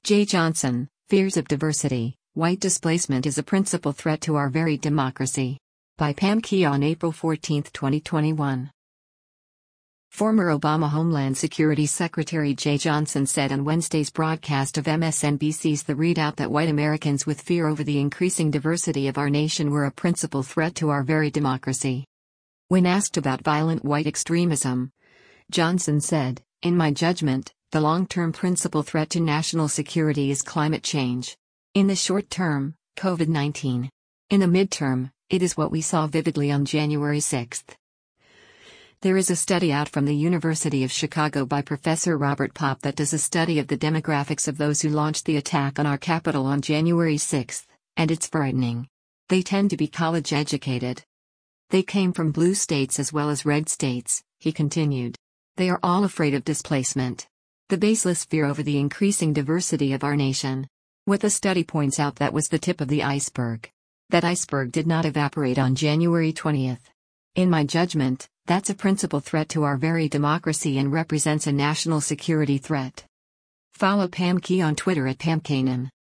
Jay Johnson, Fears of Diversity, White Displacement is a Principal Threat to Our Very Democracy. By Pam Key on April 14, 2021. Former Obama Homeland Security Secretary Jay Johnson said on Wednesday's broadcast of MSNBC's The Readout that white Americans with fear over the increasing diversity of our nation were a principal threat to our very democracy. When asked about violent white extremism, Johnson said, "In my judgment, the long-term principal threat to national security is climate change. In the short term, COVID-19. In the midterm, it is what we saw vividly on January 6. There is a study out from the University of Chicago by Professor Robert Popp that does a study of the demographics of those who launched the attack on our Capitol on January 6, and it's frightening. They tend to be college-educated. They came from blue states as well as red states," he continued. "They are all afraid of displacement. The baseless fear over the increasing diversity of our nation. What the study points out, that was the tip of the iceberg. That iceberg did not evaporate on January 20. In my judgment, that's a principal threat to our very democracy and represents a national security threat." Follow Pam Key on Twitter at PamKanan.